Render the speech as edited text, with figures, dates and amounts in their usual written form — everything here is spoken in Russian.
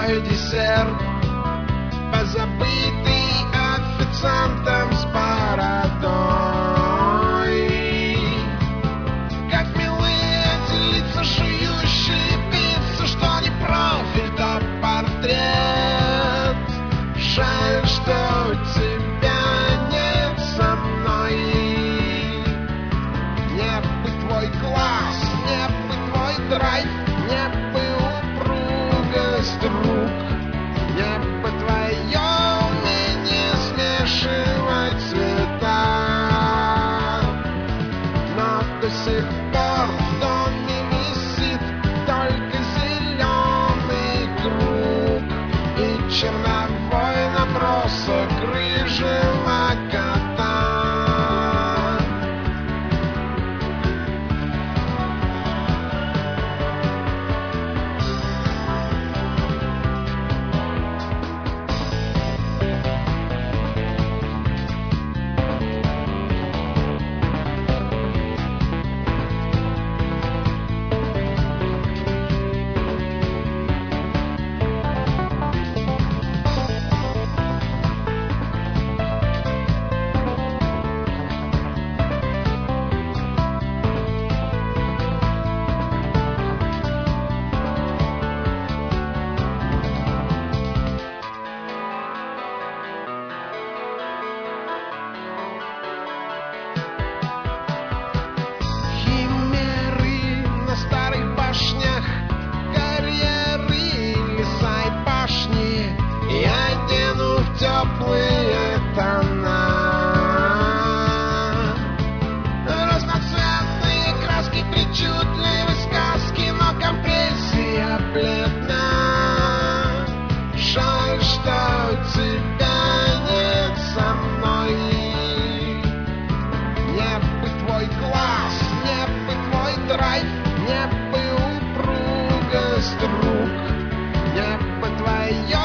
твой десерт, позабытый официантом с бородой. Как милы эти лица, жующие пиццу, что не профиль, то портрет. Жаль, что у тебя нет со мной. Мне бы твой глаз, мне бы твой драйв, мне бы упругость рук, мне бы твое умение смешивать цвета. Но до сих пор в доме висит только зеленый круг и черновой набросок рыжего кота. На старых башнях, карьеры, леса и башни я одену в теплые тона. Разноцветные краски, причудливые сказки, но компрессия бледна. Жаль, что у тебя нет со мной. Мне бы твой глаз, мне бы твой драйв, мне бы упругость рук, мне бы твое